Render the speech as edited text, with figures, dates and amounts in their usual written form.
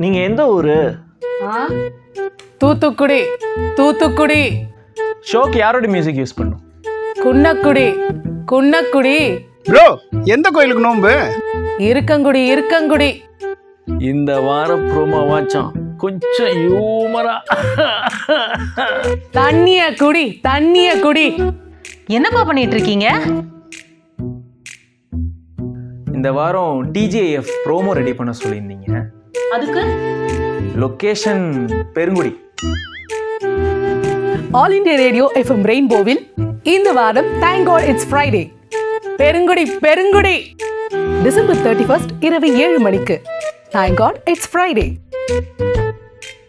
நீங்க எந்த ஊரு? தூத்துக்குடி. தூத்துக்குடி. ஷோக்கு யாரோட மியூசிக் யூஸ் பண்ணும்? குன்னக்குடி. குன்னக்குடி. ப்ரோ எந்த கோயிலுக்கு நோம்பு? இருக்கங்குடி. இருக்கங்குடி. இந்த வார ப்ரோமோ வாச்சான் கொஞ்சம் ஹியூமரா. தண்ணிய குடி. தண்ணிய குடி. என்னப்பா பண்ணிட்டு இருக்கீங்க? இந்த வாரம் டிஜேஎஃப் ப்ரோமோ ரெடி பண்ண சொல்லியிருந்தீங்க. அதுக்கு location Perungudi. All India radio FM ரெயின்போவில் இந்த வாரம் thank God it's Friday. Perungudi. Perungudi. December 31 இரவு 7 மணிக்கு தேங்க் காட் இட்ஸ் ஃப்ரைடே.